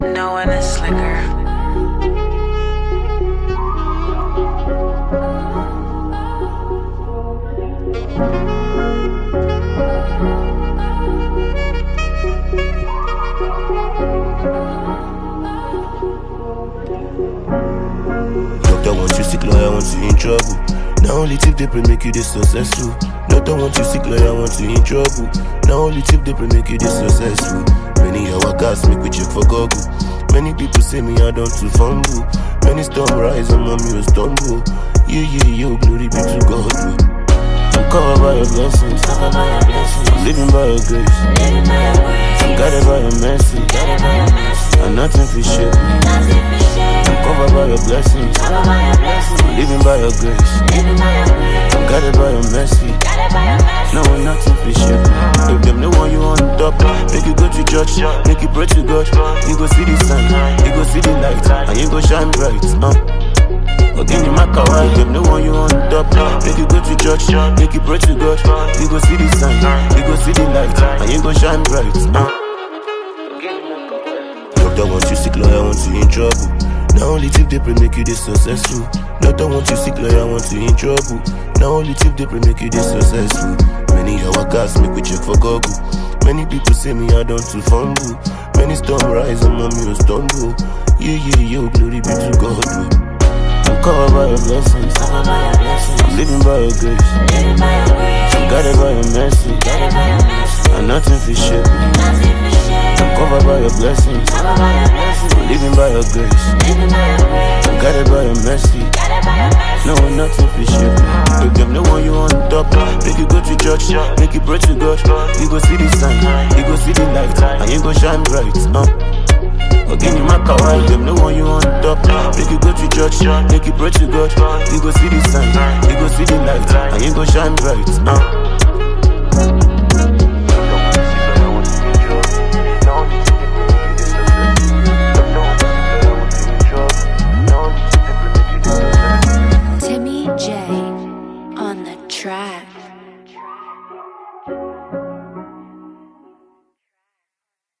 No one is slicker. Doctor want you sick, lawyer want you in trouble. Now only tip they pray make you this successful. Doctor want you sick, lawyer want you in trouble. Now only tip they pray make you this successful. Many our gas make we check for Google. Many people say me I don't too fumble. Many storm rise and mommy will stumble. Yeah, glory be to God. I'm covered by your blessings. I'm living by your grace. I'm guided by your mercy. And nothing fi shake me. I'm covered by your blessings. I'm living by your grace. I'm guided by your mercy. No one nothing fi shake me. If them no want you on top, make you go to church, make you pray to God. You go see the sun, you go see the light, and you go shine bright. Again, you make a while, them no want you on top. Make you go to church, make you pray to God. You go see the sun, you go see the light, and you go shine bright. Doctor want you sick, lawyer want you in trouble. Now only tip they pray make you this successful. Doctor want you sick, lawyer want you in trouble. Now only tip they pray make you this successful. Many our gas make we check for Google. Many people say me I don't too fumble. Many storm rise and mommy will stumble. Yeah, glory be to God. I'm covered by your blessings. I'm living by your grace. I'm guided by your mercy. And nothing fi shake me. I'm covered by your blessings. I'm living by your grace. I'm guided by your mercy. No one nothing fi shake me. If them no want you on top, make you go to church, make you pray to God. You go see the sun, you go see the light, and you go shine bright. Again, you make a while, them no want you on top. Make you go to church, make you pray to God. You go see the sun, you go see the light, and you go shine bright. Timmy J on the track.